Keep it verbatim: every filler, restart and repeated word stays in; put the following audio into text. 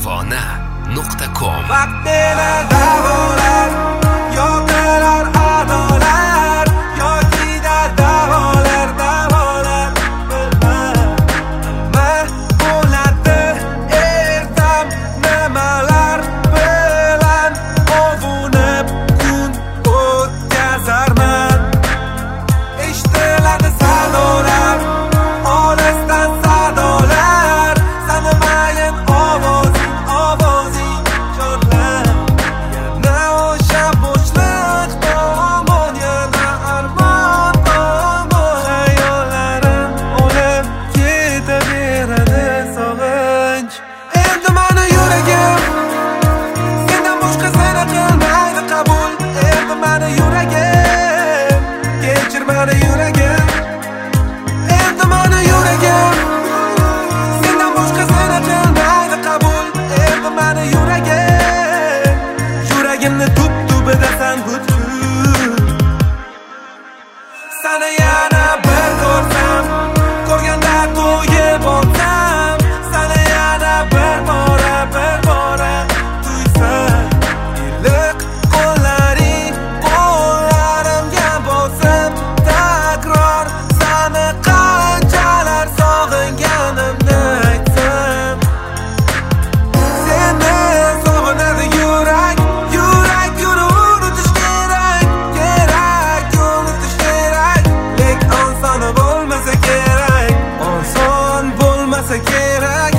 Parvona nuqta com. Vaqtini davolar, yo'qlar adolar, yo'qida davolar, davolar nima bo'ladi ertam, nimalar bilan ovunib kun o'tkazarman. Eshitiladi sadolar, olisdan sadolar, sanimayin ovozing, ovozing chorlar. Yana o'sha bo'shliq tomon, yana armon tomon, xayollarim olib ketaveradi sog'inch. Endi mani yuragim sendan boshqa seni qilmaydi qabul. Endi mani yuragim, kechir mani yuragim. Endi mani yuragim sendan boshqa seni qilmaydi qabul. Endi mani yuragim, yuragimni tub-tubidasan butkul. Seni yana bir ko'rsam, ko'rganda to'yib olsam, seni yana bir bora, bir bora tuysam, iliq qo'llaring qo'llarimga bosib, takror seni qanchalar sog'inganimni aytsam. Seni sog'inadi yurak, yurak uni unutish kerak, kerak unutish kerak. Lek oson bo'lmasa kerak, oson bo'lmasa kerak.